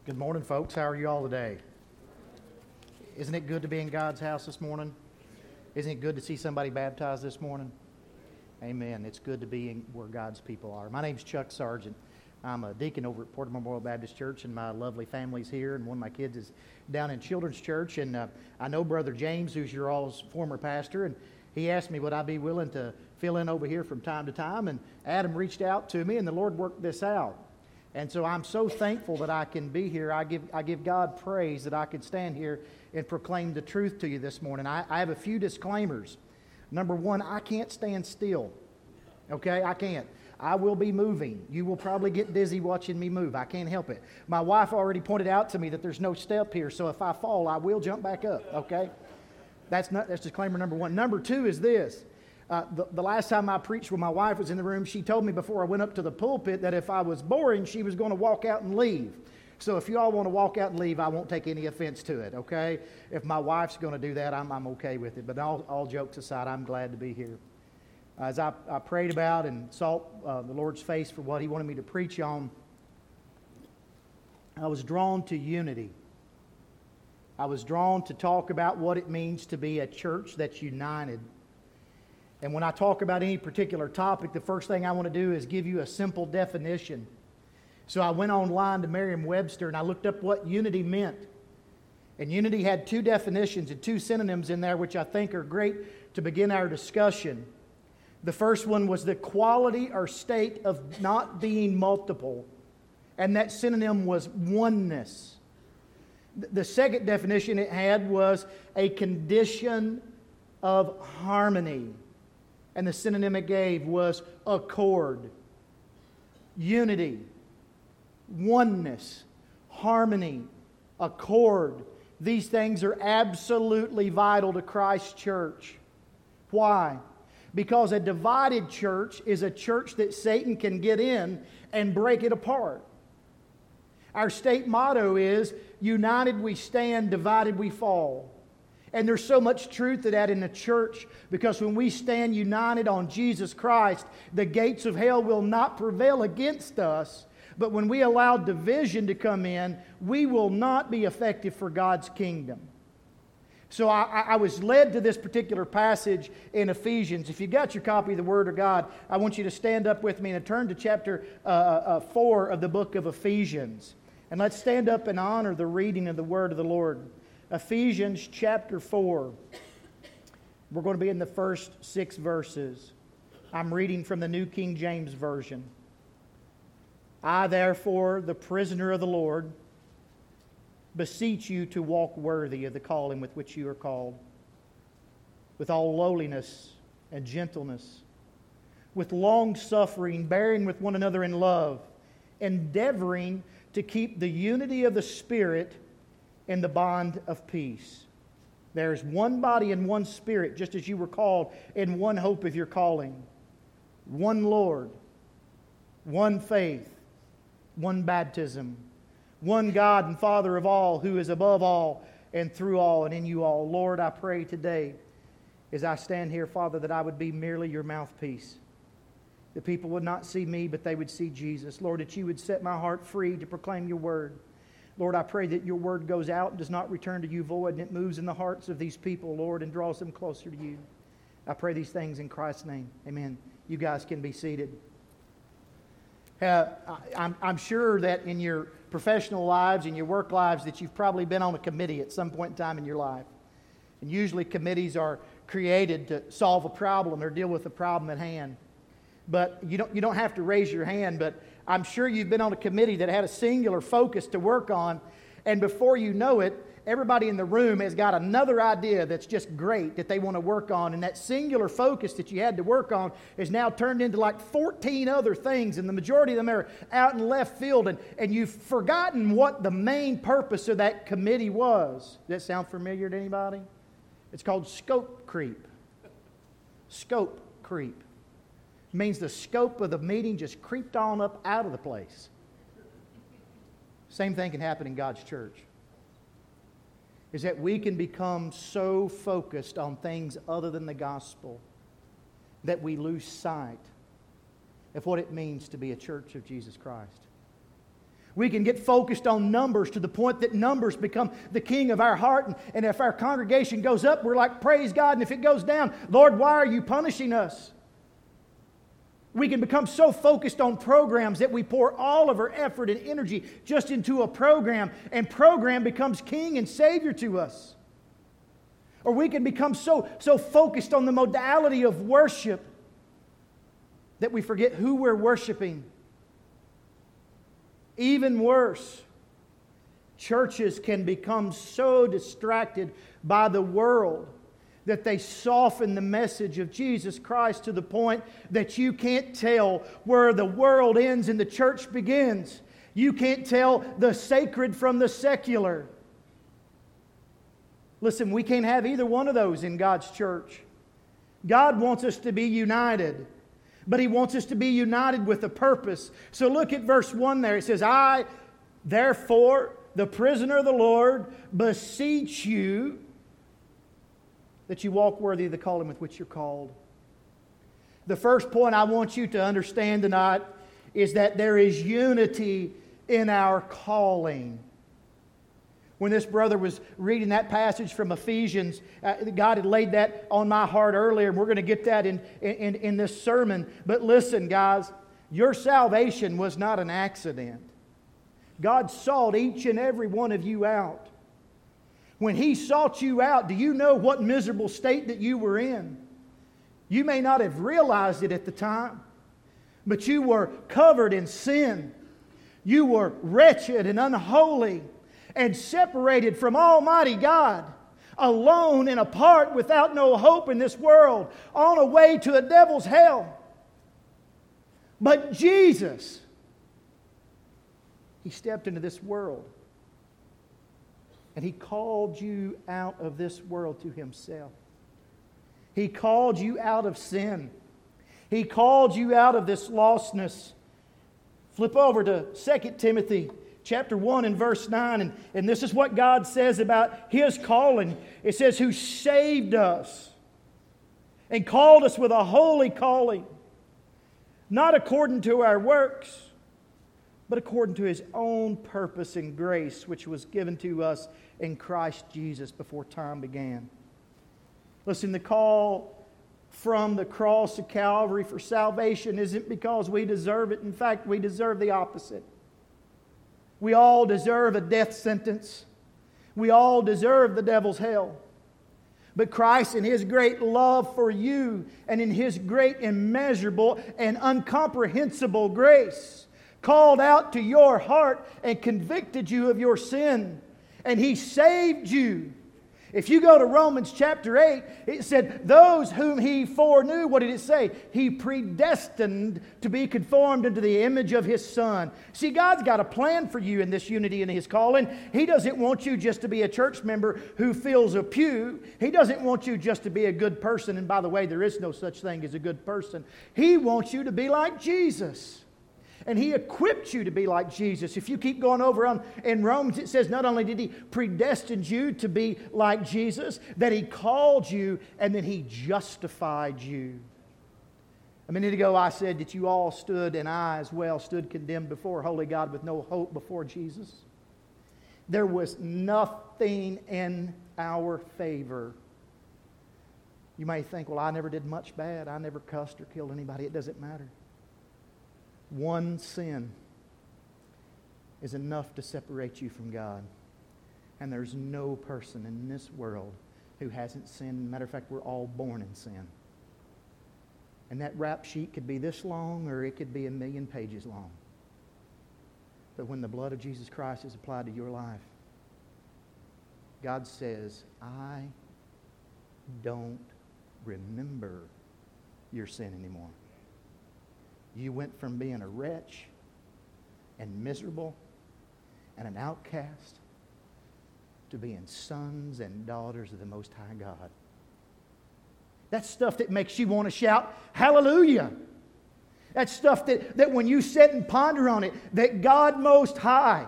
Good morning, folks. How are you all today? Isn't it good to be in God's house this morning? Isn't it good to see somebody baptized this morning? Amen. It's good to be where God's people are. My name's Chuck Sargent. I'm a deacon over at Porter Memorial Baptist Church, and my lovely family's here, and one of my kids is down in Children's Church, and I know Brother James, who's your all's former pastor, and he asked me would I be willing to fill in over here from time to time, and Adam reached out to me, and the Lord worked this out. And so I'm so thankful that I can be here. I give God praise that I can stand here and proclaim the truth to you this morning. I have a few disclaimers. Number one, I can't stand still. Okay, I can't. I will be moving. You will probably get dizzy watching me move. I can't help it. My wife already pointed out to me that there's no step here, so if I fall, I will jump back up. Okay, that's disclaimer number one. Number two is this. The last time I preached when my wife was in the room, she told me before I went up to the pulpit that if I was boring, she was going to walk out and leave. So if you all want to walk out and leave, I won't take any offense to it, okay? If my wife's going to do that, I'm okay with it. But all jokes aside, I'm glad to be here. As I prayed about and sought the Lord's face for what He wanted me to preach on, I was drawn to unity. I was drawn to talk about what it means to be a church that's united. And when I talk about any particular topic, the first thing I want to do is give you a simple definition. So I went online to Merriam-Webster and I looked up what unity meant. And unity had two definitions and two synonyms in there, which I think are great to begin our discussion. The first one was the quality or state of not being multiple. And that synonym was oneness. The second definition it had was a condition of harmony. And the synonym it gave was accord. Unity, oneness, harmony, accord. These things are absolutely vital to Christ's church. Why? Because a divided church is a church that Satan can get in and break it apart. Our state motto is, united we stand, divided we fall. And there's so much truth to that in the church, because when we stand united on Jesus Christ, the gates of hell will not prevail against us. But when we allow division to come in, we will not be effective for God's kingdom. So I was led to this particular passage in Ephesians. If you got your copy of the Word of God, I want you to stand up with me and turn to chapter 4 of the book of Ephesians. And let's stand up and honor the reading of the Word of the Lord. Ephesians chapter 4. We're going to be in the first 6 verses. I'm reading from the New King James Version. I, therefore, the prisoner of the Lord, beseech you to walk worthy of the calling with which you are called, with all lowliness and gentleness, with long suffering, bearing with one another in love, endeavoring to keep the unity of the Spirit in the bond of peace. There is one body and one Spirit, just as you were called in one hope of your calling. One Lord, one faith, one baptism, one God and Father of all, who is above all and through all and in you all. Lord, I pray today as I stand here, Father, that I would be merely your mouthpiece. The people would not see me, but they would see Jesus. Lord, that you would set my heart free to proclaim your word. Lord, I pray that your word goes out and does not return to you void, and it moves in the hearts of these people, Lord, and draws them closer to you. I pray these things in Christ's name. Amen. You guys can be seated. I'm sure that in your professional lives, in your work lives, that you've probably been on a committee at some point in time in your life. And usually committees are created to solve a problem or deal with a problem at hand. But you don't have to raise your hand, but I'm sure you've been on a committee that had a singular focus to work on, and before you know it, everybody in the room has got another idea that's just great that they want to work on, and that singular focus that you had to work on is now turned into like 14 other things, and the majority of them are out in left field, and you've forgotten what the main purpose of that committee was. Does that sound familiar to anybody? It's called scope creep. Scope creep. Means the scope of the meeting just creeped on up out of the place. Same thing can happen in God's church. Is that we can become so focused on things other than the gospel that we lose sight of what it means to be a church of Jesus Christ. We can get focused on numbers to the point that numbers become the king of our heart. And if our congregation goes up, we're like, praise God. And if it goes down, Lord, why are you punishing us? We can become so focused on programs that we pour all of our effort and energy just into a program, and program becomes king and savior to us. Or we can become so focused on the modality of worship that we forget who we're worshiping. Even worse, churches can become so distracted by the world that they soften the message of Jesus Christ to the point that you can't tell where the world ends and the church begins. You can't tell the sacred from the secular. Listen, we can't have either one of those in God's church. God wants us to be united, but He wants us to be united with a purpose. So look at verse 1 there. It says, I, therefore, the prisoner of the Lord, beseech you that you walk worthy of the calling with which you're called. The first point I want you to understand tonight is that there is unity in our calling. When this brother was reading that passage from Ephesians, God had laid that on my heart earlier, and we're going to get that in this sermon. But listen, guys, your salvation was not an accident. God sought each and every one of you out. When He sought you out, do you know what miserable state that you were in? You may not have realized it at the time, but you were covered in sin. You were wretched and unholy and separated from Almighty God, alone and apart, without no hope in this world, on a way to the devil's hell. But Jesus, He stepped into this world, and He called you out of this world to Himself. He called you out of sin. He called you out of this lostness. Flip over to 2 Timothy chapter 1 and verse 9, and this is what God says about His calling. It says, who saved us and called us with a holy calling, not according to our works, but according to His own purpose and grace, which was given to us in Christ Jesus before time began. Listen, the call from the cross of Calvary for salvation isn't because we deserve it. In fact, we deserve the opposite. We all deserve a death sentence. We all deserve the devil's hell. But Christ, in His great love for you and in His great immeasurable and incomprehensible grace, called out to your heart and convicted you of your sin. And He saved you. If you go to Romans chapter 8, it said, those whom He foreknew, what did it say? He predestined to be conformed into the image of His Son. See, God's got a plan for you in this unity in His calling. He doesn't want you just to be a church member who fills a pew. He doesn't want you just to be a good person. And by the way, there is no such thing as a good person. He wants you to be like Jesus. And He equipped you to be like Jesus. If you keep going over in Romans, it says not only did He predestine you to be like Jesus, that He called you and then He justified you. A minute ago I said that you all stood, and I as well, stood condemned before holy God with no hope before Jesus. There was nothing in our favor. You may think, well, I never did much bad. I never cussed or killed anybody. It doesn't matter. One sin is enough to separate you from God. And there's no person in this world who hasn't sinned. Matter of fact, we're all born in sin. And that rap sheet could be this long, or it could be 1,000,000 pages long. But when the blood of Jesus Christ is applied to your life, God says, I don't remember your sin anymore. You went from being a wretch and miserable and an outcast to being sons and daughters of the Most High God. That's stuff that makes you want to shout, hallelujah. That's stuff that when you sit and ponder on it, that God Most High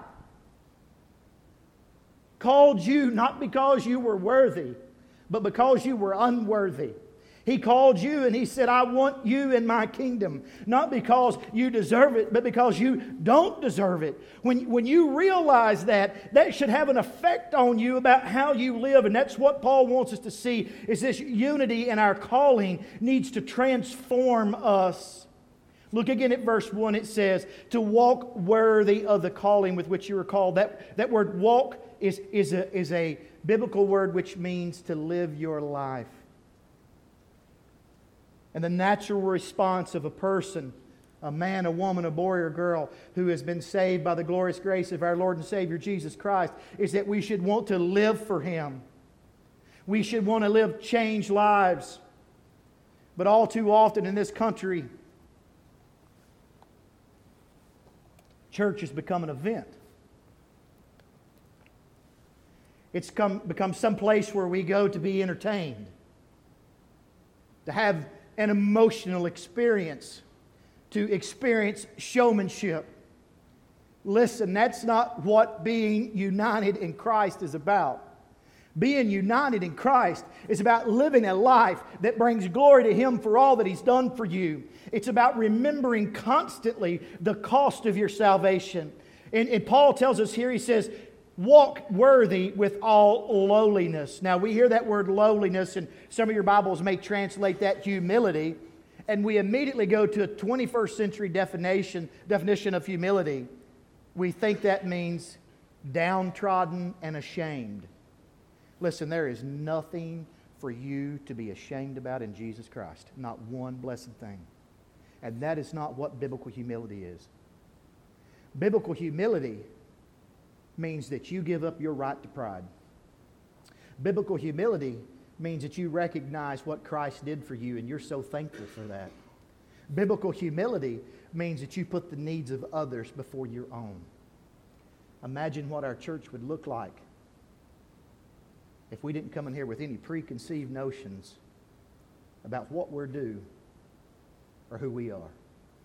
called you not because you were worthy, but because you were unworthy. He called you and He said, I want you in my kingdom. Not because you deserve it, but because you don't deserve it. When you realize that, that should have an effect on you about how you live. And that's what Paul wants us to see, is this unity in our calling needs to transform us. Look again at verse 1. It says, to walk worthy of the calling with which you were called. That word walk is a biblical word which means to live your life. And the natural response of a person, a man, a woman, a boy, or girl who has been saved by the glorious grace of our Lord and Savior Jesus Christ is that we should want to live for Him. We should want to live changed lives. But all too often in this country, church has become an event. It's become some place where we go to be entertained, to have an emotional experience, to experience showmanship. Listen, that's not what being united in Christ is about. Being united in Christ is about living a life that brings glory to Him for all that He's done for you. It's about remembering constantly the cost of your salvation. And Paul tells us here, he says, walk worthy with all lowliness. Now, we hear that word lowliness, and some of your Bibles may translate that humility. And we immediately go to a 21st century definition of humility. We think that means downtrodden and ashamed. Listen, there is nothing for you to be ashamed about in Jesus Christ. Not one blessed thing. And that is not what biblical humility is. Biblical humility means that you give up your right to pride. Biblical humility means that you recognize what Christ did for you and you're so thankful for that. Biblical humility means that you put the needs of others before your own. Imagine what our church would look like if we didn't come in here with any preconceived notions about what we're due or who we are.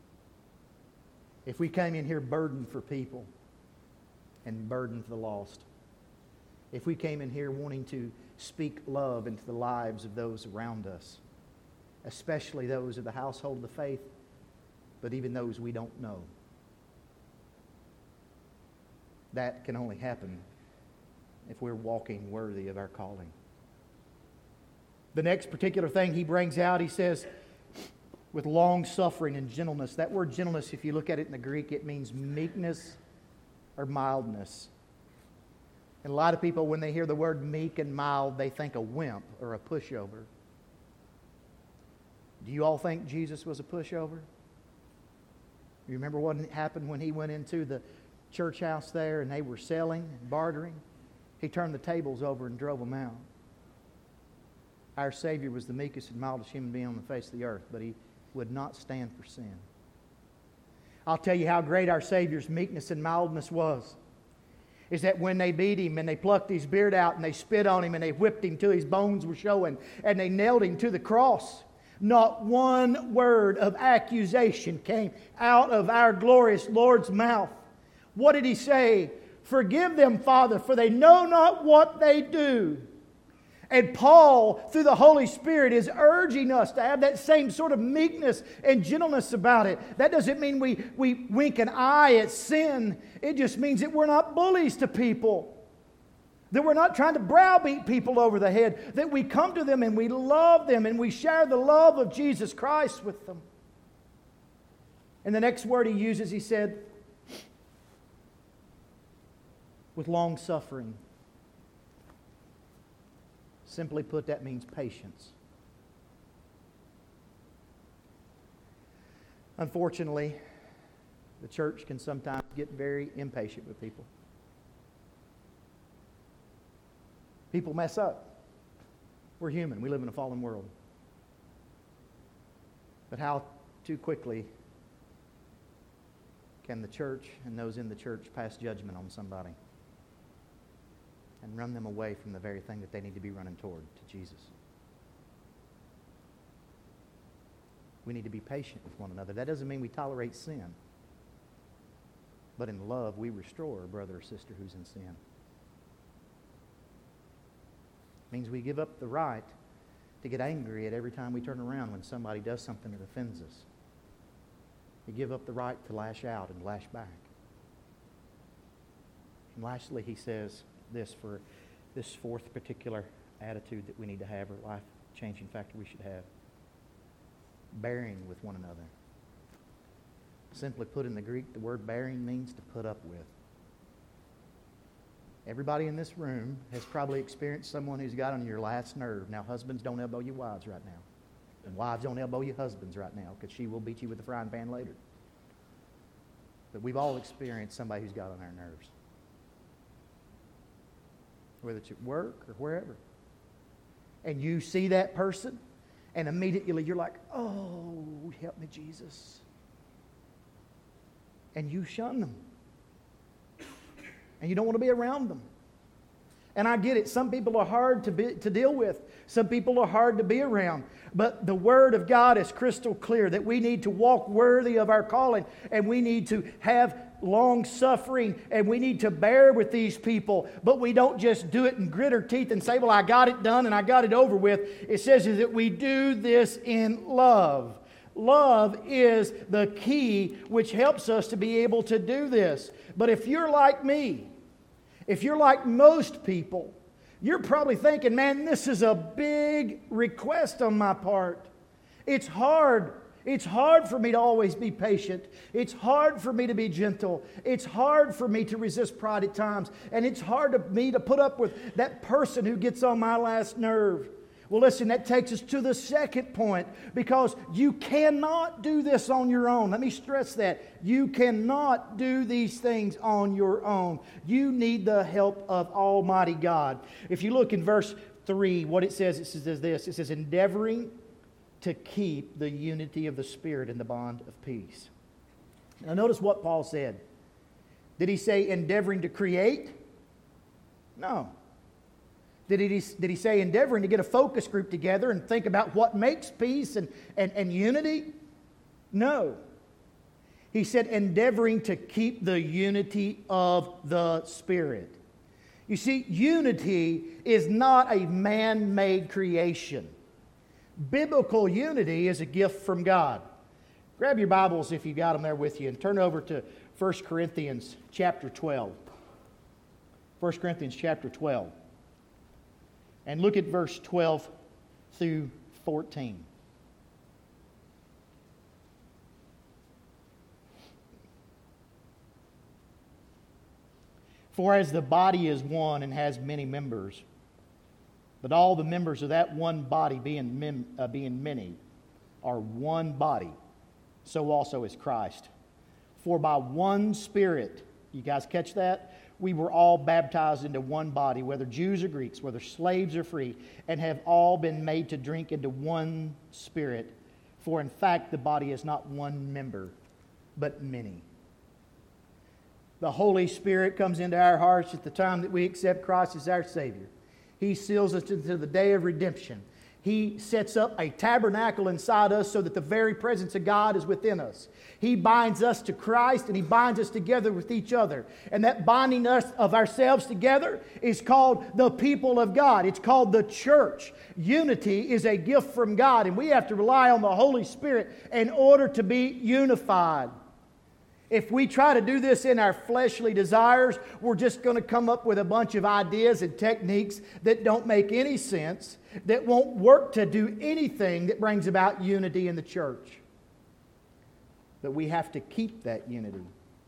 If we came in here burdened for people and burdened for the lost. If we came in here wanting to speak love into the lives of those around us, especially those of the household of the faith, but even those we don't know. That can only happen if we're walking worthy of our calling. The next particular thing he brings out, he says, with long suffering and gentleness. That word gentleness, if you look at it in the Greek, it means meekness or mildness. And a lot of people, when they hear the word meek and mild, they think a wimp or a pushover. Do you all think Jesus was a pushover? You remember what happened when He went into the church house there and they were selling and bartering? He turned the tables over and drove them out. Our Savior was the meekest and mildest human being on the face of the earth, but He would not stand for sin. I'll tell you how great our Savior's meekness and mildness was. Is that when they beat Him and they plucked His beard out and they spit on Him and they whipped Him till His bones were showing and they nailed Him to the cross, not one word of accusation came out of our glorious Lord's mouth. What did He say? Forgive them, Father, for they know not what they do. And Paul, through the Holy Spirit, is urging us to have that same sort of meekness and gentleness about it. That doesn't mean we wink an eye at sin. It just means that we're not bullies to people. That we're not trying to browbeat people over the head. That we come to them and we love them and we share the love of Jesus Christ with them. And the next word he uses, he said, with long suffering. Simply put, that means patience. Unfortunately, the church can sometimes get very impatient with people. People mess up. We're human. We live in a fallen world. But how too quickly can the church and those in the church pass judgment on somebody and run them away from the very thing that they need to be running toward, to Jesus? We need to be patient with one another. That doesn't mean we tolerate sin. But in love, we restore a brother or sister who's in sin. It means we give up the right to get angry at every time we turn around when somebody does something that offends us. We give up the right to lash out and lash back. And lastly, he says this for this fourth particular attitude that we need to have, or life-changing factor we should have. Bearing with one another. Simply put, in the Greek, the word bearing means to put up with. Everybody in this room has probably experienced someone who's got on your last nerve. Now, husbands, don't elbow your wives right now. And wives, don't elbow your husbands right now, because she will beat you with a frying pan later. But we've all experienced somebody who's got on our nerves. Whether it's at work or wherever. And you see that person, and immediately you're like, oh, help me, Jesus. And you shun them. And you don't want to be around them. And I get it. Some people are hard to deal with. Some people are hard to be around. But the Word of God is crystal clear that we need to walk worthy of our calling. And we need to have long suffering. And we need to bear with these people. But we don't just do it and grit our teeth and say, well, I got it done and I got it over with. It says is that we do this in love. Love is the key which helps us to be able to do this. But if you're like me, if you're like most people, you're probably thinking, man, this is a big request on my part. It's hard. It's hard for me to always be patient. It's hard for me to be gentle. It's hard for me to resist pride at times. And it's hard for me to put up with that person who gets on my last nerve. Well, listen, that takes us to the second point, because you cannot do this on your own. Let me stress that. You cannot do these things on your own. You need the help of Almighty God. If you look in verse 3, what it says this. It says, endeavoring to keep the unity of the Spirit in the bond of peace. Now notice what Paul said. Did he say endeavoring to create? No. Did he say endeavoring to get a focus group together and think about what makes peace and unity? No. He said endeavoring to keep the unity of the Spirit. You see, unity is not a man-made creation. Biblical unity is a gift from God. Grab your Bibles if you got them there with you and turn over to 1 Corinthians chapter 12. 1 Corinthians chapter 12. And look at verse 12 through 14. For as the body is one and has many members, but all the members of that one body being many are one body, so also is Christ. For by one Spirit, you guys catch that? We were all baptized into one body, whether Jews or Greeks, whether slaves or free, and have all been made to drink into one Spirit. For in fact, the body is not one member, but many. The Holy Spirit comes into our hearts at the time that we accept Christ as our Savior. He seals us into the day of redemption. He sets up a tabernacle inside us so that the very presence of God is within us. He binds us to Christ and He binds us together with each other. And that binding us of ourselves together is called the people of God. It's called the church. Unity is a gift from God, and we have to rely on the Holy Spirit in order to be unified. If we try to do this in our fleshly desires, we're just going to come up with a bunch of ideas and techniques that don't make any sense, that won't work to do anything that brings about unity in the church. But we have to keep that unity.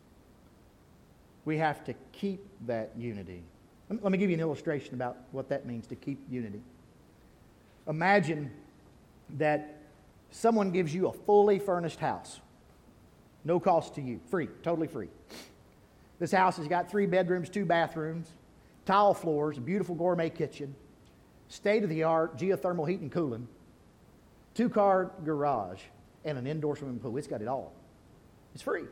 We have to keep that unity. Let me give you an illustration about what that means to keep unity. Imagine that someone gives you a fully furnished house. No cost to you. Free. Totally free. This house has got 3 bedrooms, 2 bathrooms, tile floors, a beautiful gourmet kitchen, state-of-the-art geothermal heat and cooling, 2-car garage, and an indoor swimming pool. It's got it all. It's free.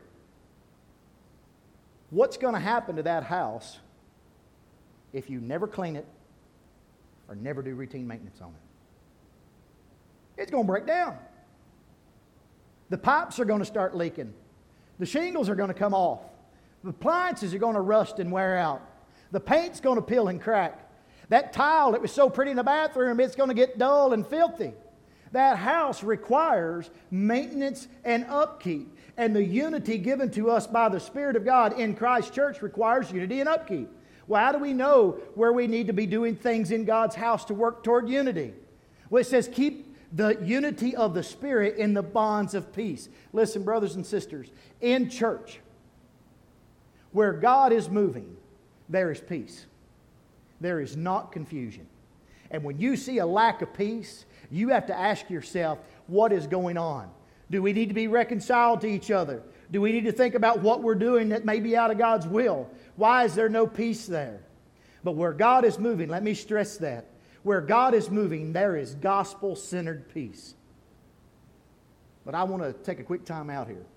What's going to happen to that house if you never clean it or never do routine maintenance on it? It's going to break down. The pipes are going to start leaking. The shingles are going to come off. The appliances are going to rust and wear out. The paint's going to peel and crack. That tile that was so pretty in the bathroom, it's going to get dull and filthy. That house requires maintenance and upkeep. And the unity given to us by the Spirit of God in Christ's church requires unity and upkeep. Well, how do we know where we need to be doing things in God's house to work toward unity? Well, it says keep the unity of the Spirit in the bonds of peace. Listen, brothers and sisters, in church, where God is moving, there is peace. There is not confusion. And when you see a lack of peace, you have to ask yourself, what is going on? Do we need to be reconciled to each other? Do we need to think about what we're doing that may be out of God's will? Why is there no peace there? But where God is moving, let me stress that. Where God is moving, there is gospel-centered peace. But I want to take a quick time out here.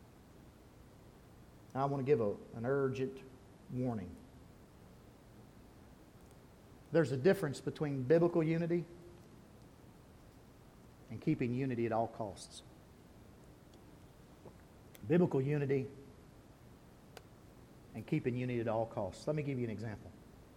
I want to give an urgent warning. There's a difference between biblical unity and keeping unity at all costs. Biblical unity and keeping unity at all costs. Let me give you an example.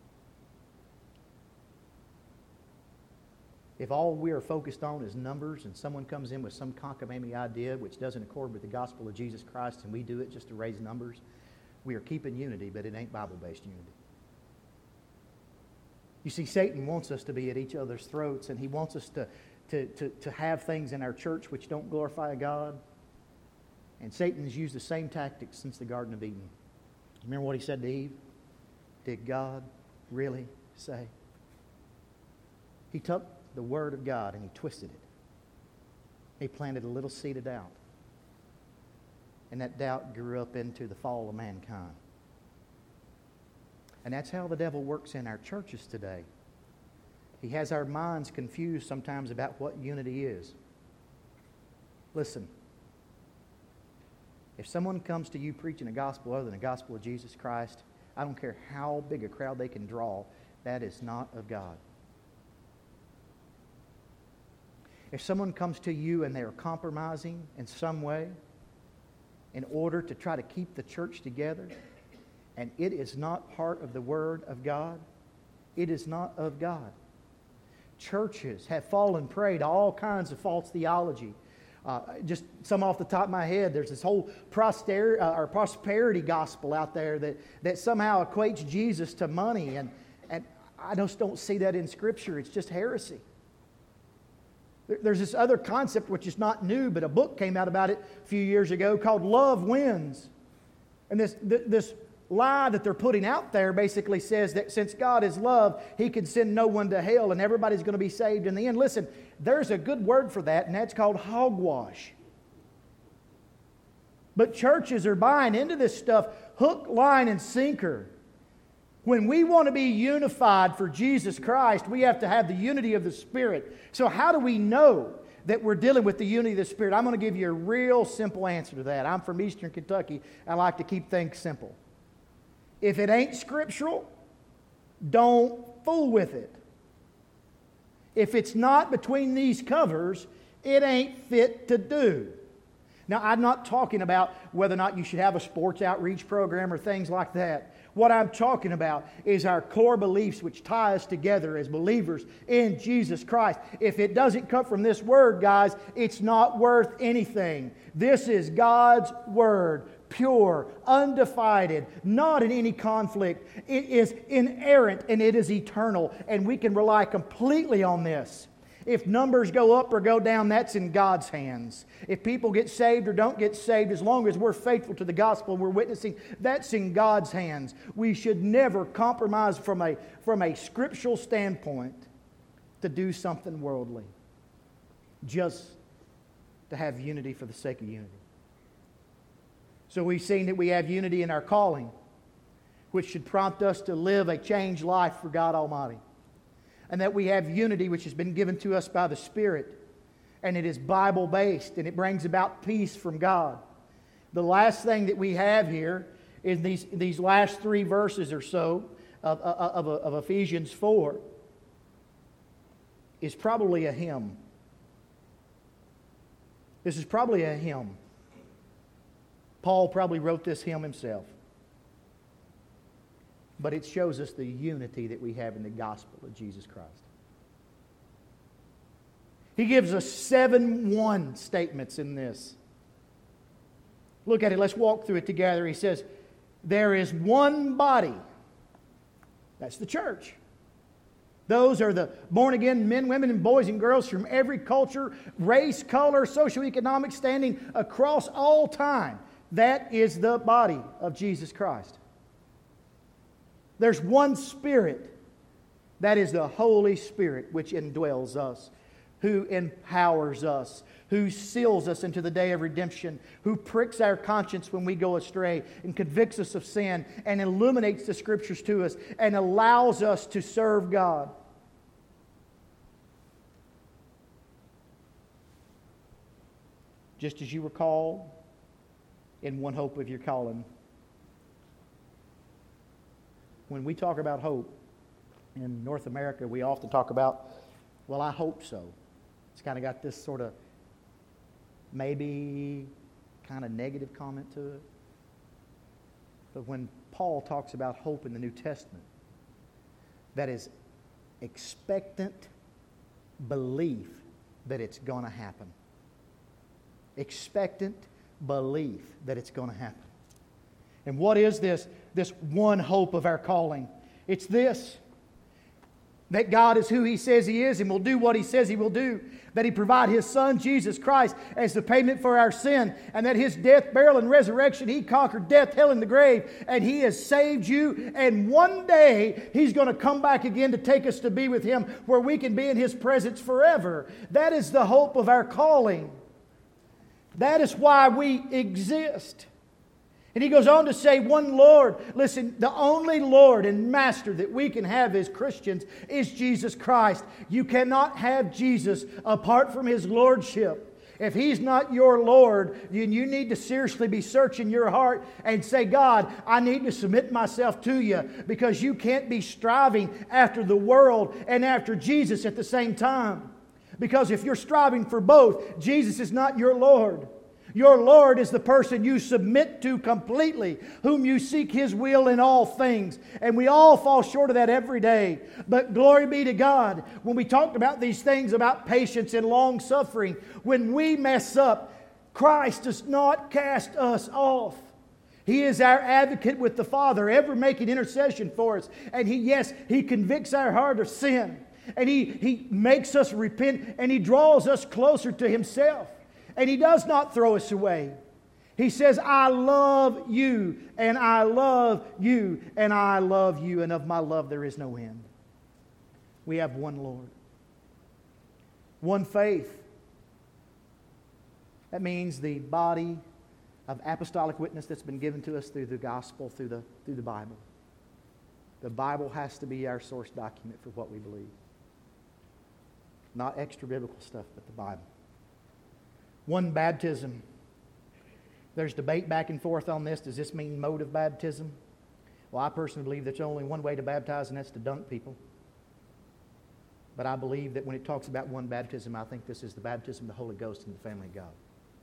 If all we are focused on is numbers and someone comes in with some cockamamie idea which doesn't accord with the gospel of Jesus Christ and we do it just to raise numbers, we are keeping unity, but it ain't Bible-based unity. You see, Satan wants us to be at each other's throats, and he wants us to have things in our church which don't glorify God. And Satan has used the same tactics since the Garden of Eden. Remember what he said to Eve? Did God really say? He took the Word of God and he twisted it. He planted a little seed of doubt. And that doubt grew up into the fall of mankind. And that's how the devil works in our churches today. He has our minds confused sometimes about what unity is. Listen, if someone comes to you preaching a gospel other than the gospel of Jesus Christ, I don't care how big a crowd they can draw, that is not of God. If someone comes to you and they are compromising in some way in order to try to keep the church together, and it is not part of the Word of God, it is not of God. Churches have fallen prey to all kinds of false theology. Just some off the top of my head, there's this whole prosperity gospel out there that somehow equates Jesus to money, and I just don't see that in Scripture. It's just heresy. There's this other concept which is not new, but a book came out about it a few years ago called Love Wins. And this lie that they're putting out there basically says that since God is love, He can send no one to hell and everybody's going to be saved in the end. Listen, there's a good word for that, and that's called hogwash. But churches are buying into this stuff hook, line, and sinker. When we want to be unified for Jesus Christ, we have to have the unity of the Spirit. So how do we know that we're dealing with the unity of the Spirit? I'm going to give you a real simple answer to that. I'm from Eastern Kentucky. I like to keep things simple. If it ain't scriptural, don't fool with it. If it's not between these covers, it ain't fit to do. Now, I'm not talking about whether or not you should have a sports outreach program or things like that. What I'm talking about is our core beliefs which tie us together as believers in Jesus Christ. If it doesn't come from this Word, guys, it's not worth anything. This is God's Word, pure, undefiled, not in any conflict. It is inerrant and it is eternal, and we can rely completely on this. If numbers go up or go down, that's in God's hands. If people get saved or don't get saved, as long as we're faithful to the gospel and we're witnessing, that's in God's hands. We should never compromise from a scriptural standpoint to do something worldly, just to have unity for the sake of unity. So we've seen that we have unity in our calling, which should prompt us to live a changed life for God Almighty. And that we have unity which has been given to us by the Spirit. And it is Bible-based, and it brings about peace from God. The last thing that we have here is these last 3 verses or so of Ephesians 4 is probably a hymn. This is probably a hymn. Paul probably wrote this hymn himself. but it shows us the unity that we have in the gospel of Jesus Christ. He gives us 7 one statements in this. Look at it. Let's walk through it together. He says, there is one body. That's the church. Those are the born-again men, women, and boys and girls from every culture, race, color, socioeconomic standing across all time. That is the body of Jesus Christ. There's one Spirit. That is the Holy Spirit which indwells us, who empowers us, who seals us into the day of redemption, who pricks our conscience when we go astray and convicts us of sin and illuminates the Scriptures to us and allows us to serve God. Just as you were called in one hope of your calling. When we talk about hope in North America, we often talk about, well, I hope so. It's kind of got this sort of maybe kind of negative comment to it. But when Paul talks about hope in the New Testament, that is expectant belief that it's going to happen. Expectant belief that it's going to happen. And what is this one hope of our calling? It's this: that God is who He says He is and will do what He says He will do. That He provide His Son, Jesus Christ, as the payment for our sin. And that His death, burial, and resurrection, He conquered death, hell, and the grave. And He has saved you. And one day He's going to come back again to take us to be with Him, where we can be in His presence forever. That is the hope of our calling. That is why we exist. And he goes on to say, one Lord. Listen, the only Lord and Master that we can have as Christians is Jesus Christ. You cannot have Jesus apart from His Lordship. If He's not your Lord, then you need to seriously be searching your heart and say, God, I need to submit myself to You, because you can't be striving after the world and after Jesus at the same time. Because if you're striving for both, Jesus is not your Lord. Your Lord is the person you submit to completely, whom you seek His will in all things. And we all fall short of that every day. But glory be to God, when we talked about these things about patience and long suffering, when we mess up, Christ does not cast us off. He is our advocate with the Father, ever making intercession for us. And He convicts our heart of sin. And He makes us repent, and He draws us closer to Himself. And He does not throw us away. He says, I love you, and I love you, and I love you, and of my love there is no end. We have one Lord. One faith. That means the body of apostolic witness that's been given to us through the gospel, through the Bible. The Bible has to be our source document for what we believe. Not extra biblical stuff, but the Bible. One baptism. There's debate back and forth on this. Does this mean mode of baptism? Well, I personally believe there's only one way to baptize, and that's to dunk people. But I believe that when it talks about one baptism, I think this is the baptism of the Holy Ghost in the family of God.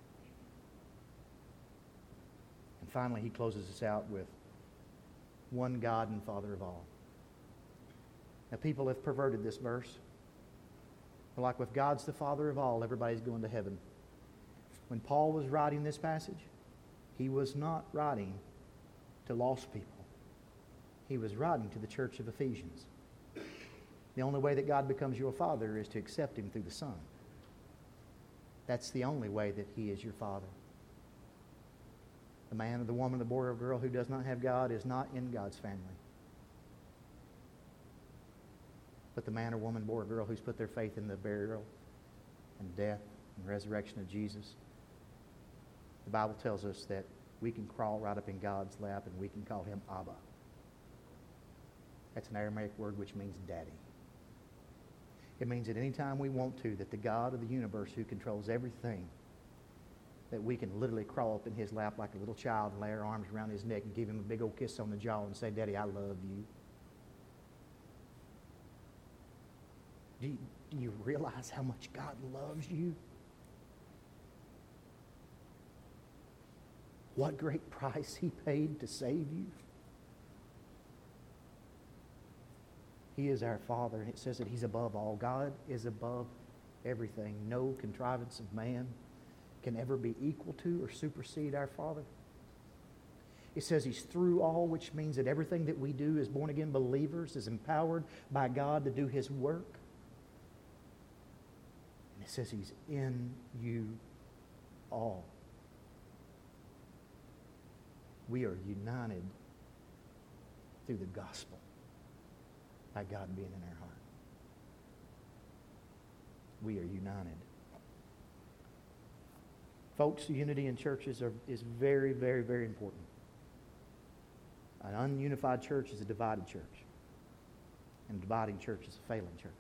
And finally, he closes us out with one God and Father of all. Now, people have perverted this verse. They're like, if God's the Father of all, everybody's going to heaven. When Paul was writing this passage, he was not writing to lost people. He was writing to the church of Ephesians. The only way that God becomes your Father is to accept Him through the Son. That's the only way that He is your Father. The man or the woman, the boy or girl who does not have God is not in God's family. But the man or woman, boy or girl who's put their faith in the burial and death and resurrection of Jesus, the Bible tells us that we can crawl right up in God's lap and we can call Him Abba. That's an Aramaic word which means daddy. It means that any time we want to, that the God of the universe who controls everything, that we can literally crawl up in His lap like a little child and lay our arms around His neck and give Him a big old kiss on the jaw and say, Daddy, I love you. Do you realize how much God loves you? What great price He paid to save you? He is our Father, and it says that He's above all. God is above everything. No contrivance of man can ever be equal to or supersede our Father. It says He's through all, which means that everything that we do as born-again believers is empowered by God to do His work. And it says He's in you all. We are united through the gospel by God being in our heart. We are united. Folks, unity in churches is very, very, very important. An ununified church is a divided church. And a dividing church is a failing church.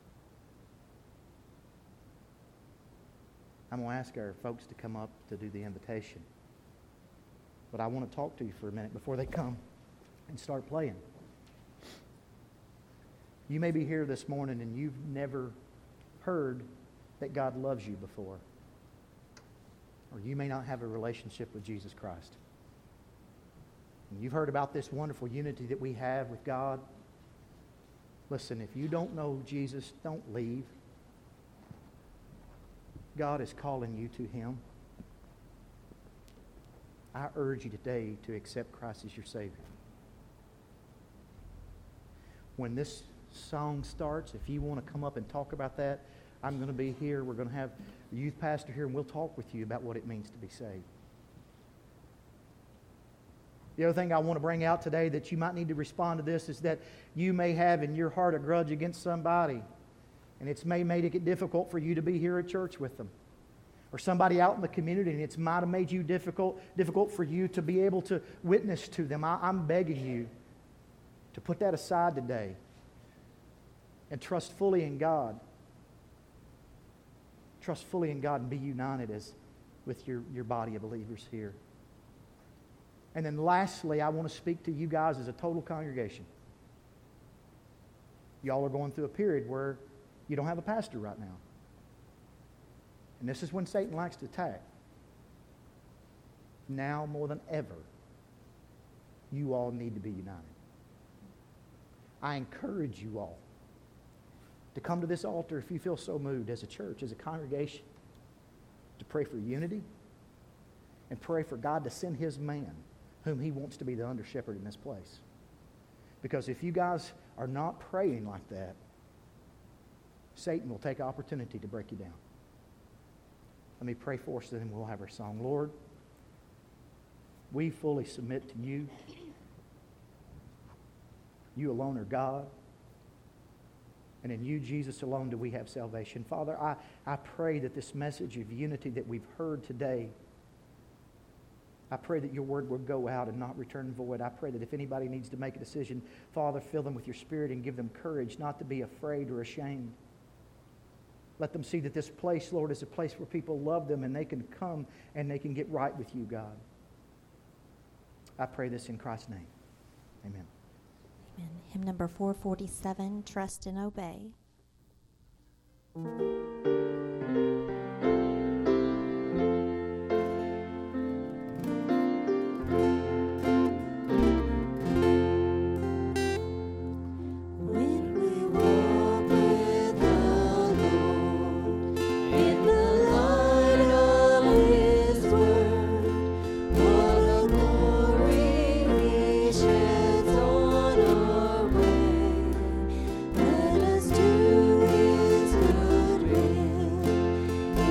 I'm going to ask our folks to come up to do the invitation. But I want to talk to you for a minute before they come and start playing. You may be here this morning and you've never heard that God loves you before. Or you may not have a relationship with Jesus Christ. And you've heard about this wonderful unity that we have with God. Listen, if you don't know Jesus, don't leave. God is calling you to Him. I urge you today to accept Christ as your Savior. When this song starts, if you want to come up and talk about that, I'm going to be here. We're going to have a youth pastor here, and we'll talk with you about what it means to be saved. The other thing I want to bring out today that you might need to respond to this is that you may have in your heart a grudge against somebody, and it's may make it difficult for you to be here at church with them. Or somebody out in the community, and it's might have made you difficult for you to be able to witness to them. I'm begging you to put that aside today and trust fully in God. Trust fully in God and be united with your body of believers here. And then lastly, I want to speak to you guys as a total congregation. Y'all are going through a period where you don't have a pastor right now. And this is when Satan likes to attack. Now more than ever, you all need to be united. I encourage you all to come to this altar if you feel so moved as a church, as a congregation, to pray for unity and pray for God to send His man whom He wants to be the under-shepherd in this place. Because if you guys are not praying like that, Satan will take opportunity to break you down. Let me pray for us, and then we'll have our song. Lord, we fully submit to You. You alone are God. And in You, Jesus, alone do we have salvation. Father, I pray that this message of unity that we've heard today, I pray that Your word will go out and not return void. I pray that if anybody needs to make a decision, Father, fill them with Your Spirit and give them courage not to be afraid or ashamed. Let them see that this place, Lord, is a place where people love them and they can come and they can get right with You, God. I pray this in Christ's name. Amen. Amen. Hymn number 447, Trust and Obey.